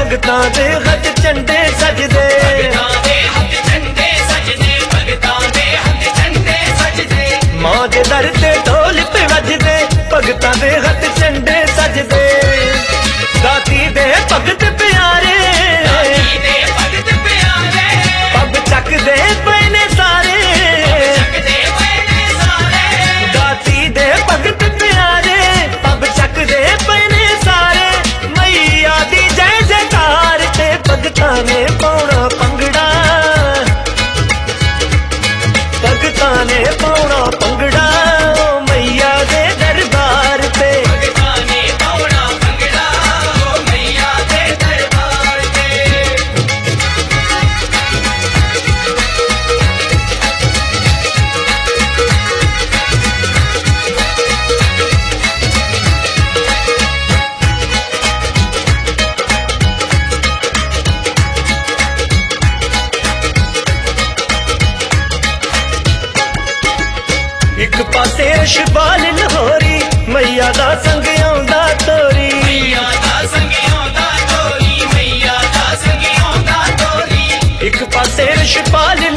भगतां दे हथ झंडे सजदे, मां दे दर ते ढोल पे वजदे, भगतां दे हथ झंडे सजदे। दाती दे भगत प्यारे पग चकदे पए ने सारे, दाती दे भगत प्यारे पग चकदे पए ने सारे। मैया दी जय जयकार ते भगतां ने पाउणा भंगड़ा, भगतां ने पाउणा भंगड़ा मैया दे दरबार ते। एक पासे रशबाल लाहौरी मैया दा संग आउंदा तोरी, एक पासे रशबाल